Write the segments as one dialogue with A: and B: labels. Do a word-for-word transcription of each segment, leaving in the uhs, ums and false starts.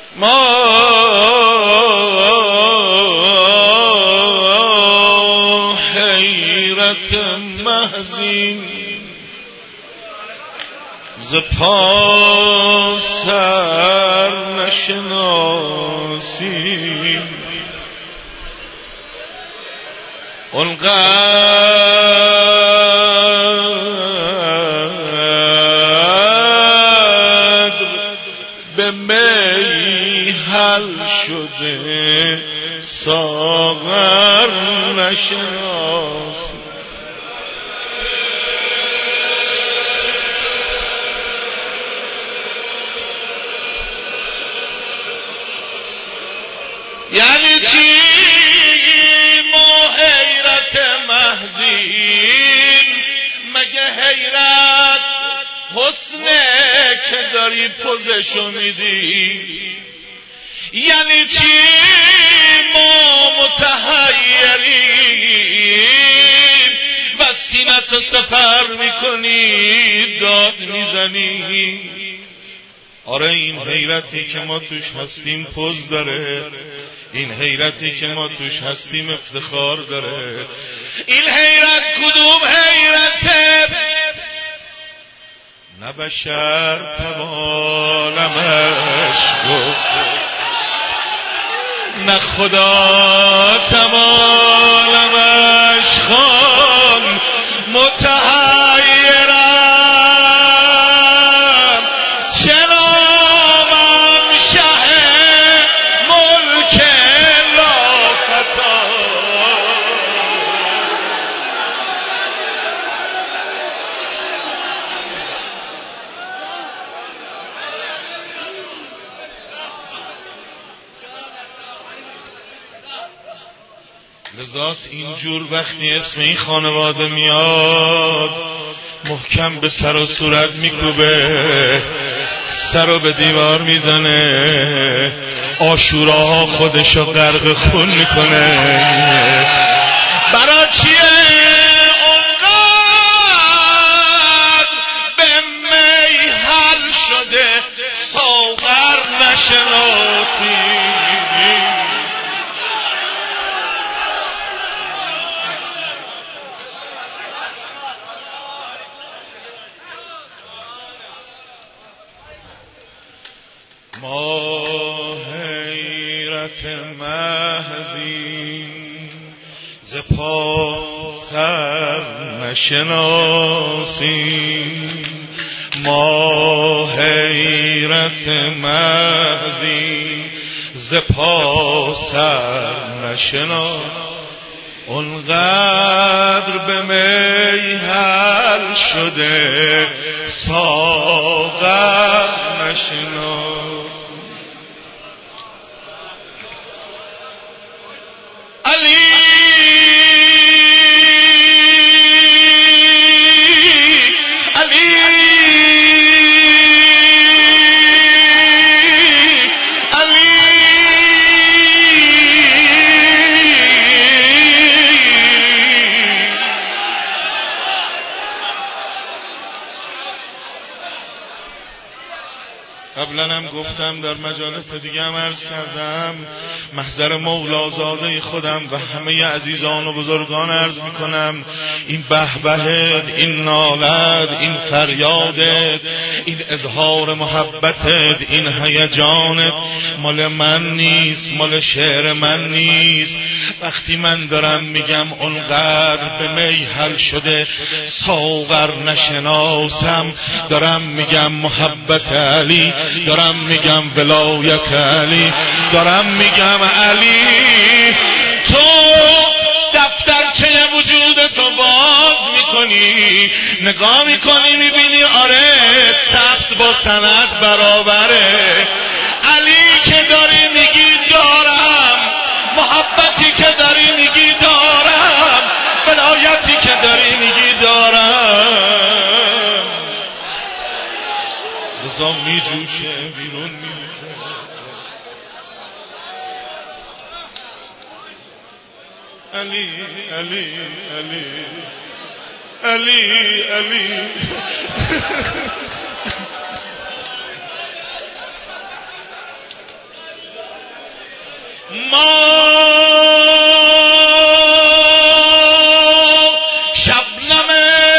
A: ما حیرت محزین ز پا سر نشناسیم اونقدر به می حل شده ساغر نشناسیم. یعنی چی ما حیرت محزین؟ مگه حیرت حسنه که داری پوزشو میدی؟ یعنی چی ما متحیریم و سینه‌تو سپر میکنی داد میزنی؟ آره این حیرتی که ما توش هستیم پوز داره، این حیرتی که ما توش هستیم افتخار داره. این حیرت کدوم حیرته؟ نه بشر توانمش گفت، نه خدا توانمش خواند. متحیرم چنامم شه ملک لافتا. لذاست اینجور وقتی اسم این خانواده میاد محکم به سر و صورت میکوبه، سر رو به دیوار میزنه، عاشوراها خودشو غرق خون میکنه. برای چیه اونقدر به می حل شده ساغر نشناسی؟ ما حیرت محزین ز پا سر نشناسیم. ما حیرت محزین ز پا سر نشناسیم. اونقدر به می حل شده ساغر نشناسیم. علی علی علی قبلا هم گفتم، در مجالس دیگه هم عرض کردم، محضر مولازاده خودم و همه عزیزان و بزرگان عرض میکنم، این بهبهت، این نالت، این فریادت، این اظهار محبتت، این هیجانت مال من نیست، مال شعر من نیست. وقتی من دارم میگم اونقدر به می حل شده ساغر نشناسم، دارم میگم محبت علی، دارم میگم ولایت علی، دارم میگم علی تو دفترچه وجودتو باز میکنی، نگاه میکنی میبینی آره ثبت با سند برابره. علی که داری میگی دارم، محبتی که داری میگی دارم، ولایتی که داری میگی دارم، رضا میجوشه بیرون میزه. علی علی علی علی علی ما شبنم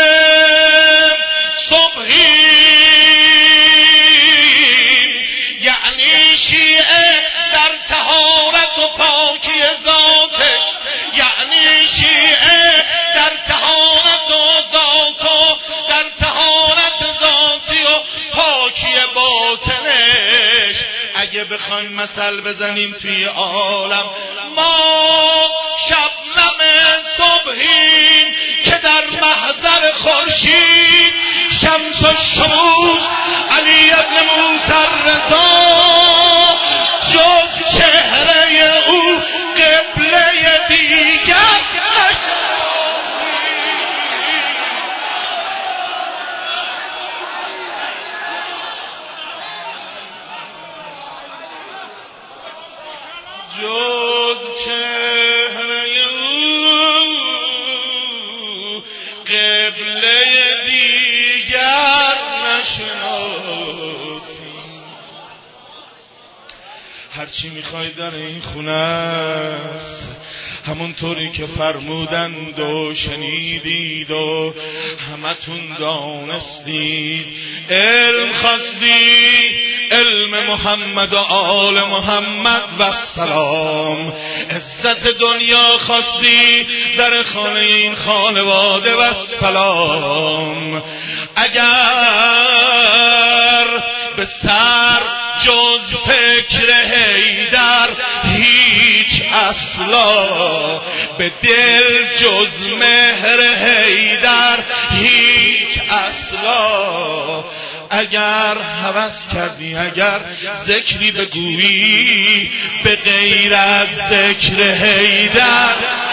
A: صبحیم، یعنی شیعه در طهارت و پاکی ذاتش، یعنی شیعه در طهارت و ذات و در طهارت ذاتی و پاکی باطنش. اگه بخوایم مثل بزنیم توی عالم، ما شبنم صبحیم که در محضر خورشید شمس و شموس علی ابن موسی الرضا جز چهره او قبله دیگر جز چهره او قبله دیگر نشناسیم. هرچی میخوای در این خونه است، همونطوری که فرمودند و شنیدید و همتون دانستید. علم خواستی، علم محمد و آل محمد و سلام. عزت دنیا خواستی، در خانه این خانواده و سلام. اگر به سر جز فکر حیدر هیچ اصلا، به دل جز مهر حیدر هیچ اصلا. اگر هوس کردی، اگر ذکری بگویی به غیر از ذکر حیدر،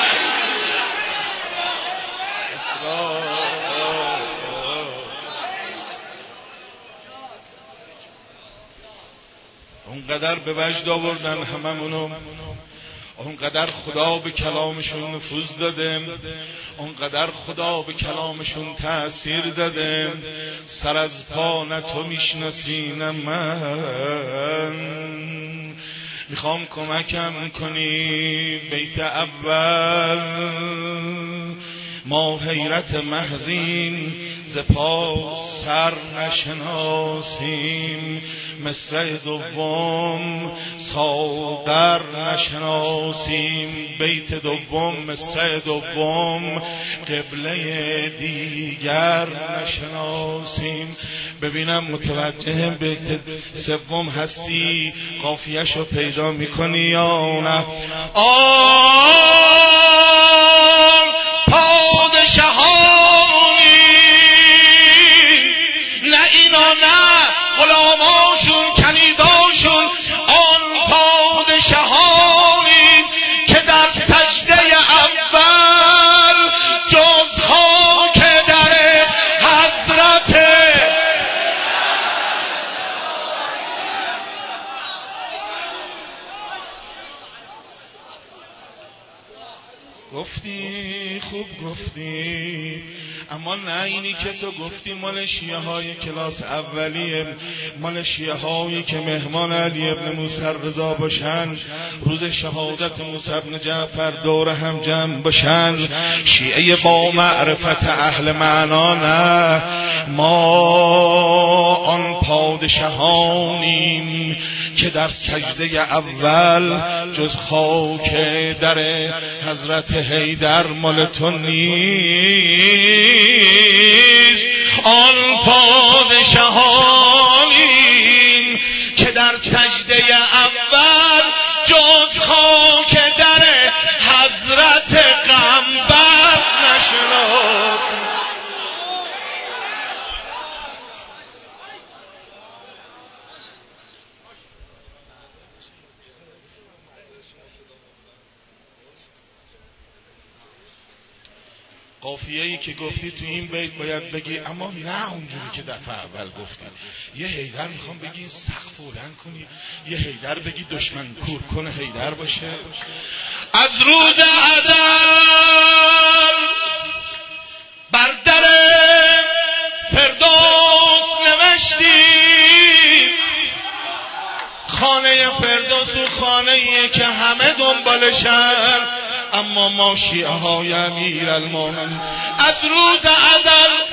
A: اونقدر به وجد آوردن هممونو، اونقدر خدا به کلامشون نفوذ داده، اونقدر خدا به کلامشون تأثیر داده. سر از پا نه تو میشناسی نه من. میخوام کمکم کنی بیت اول. ما حیرت محضیم، ز پا سر نشناسیم. مصرع دوم سادر نشناسیم. بیت دوم مصرع دوم قبله دیگر نشناسیم. ببینم متوجه بیت سوم هستی، قافیه‌شو پیدا میکنی یا نه؟ آن پادشاهانی، نه اینا نه غلاماشون کلیداشون، آن پادشاهانی که در سجده اول جز خاک در حضرت گفتی، خوب گفتی، اما نه اینی که تو گفتی مال شیعه های کلاس اولیه، مال شیعه هایی که مهمان علی ابن موسی رضا باشن، روز شهادت موسی ابن جعفر دور هم جمع باشن. شیعه با معرفت اهل معنا نه، ما آن پادشاهانیم که در سجده اول جز خاک در حضرت حیدر مال تو نیست. آن پادشاهانیم که در سجده اول جز خاک در حضرت قنبر نشناسیم. قافیه‌ای که گفتی تو این بیت باید بگی، اما نه اونجوری که دفعه اول گفتی. یه حیدر میخوام بگی سقف بلند کنی، یه حیدر بگی دشمن کور کنه حیدر باشه. از روز ازل بر در فردوس نوشتی، خانه فردوس و خانه‌ایه که همه دنبالشن، اما ما شیعه های امیرالمومنین از روز ازل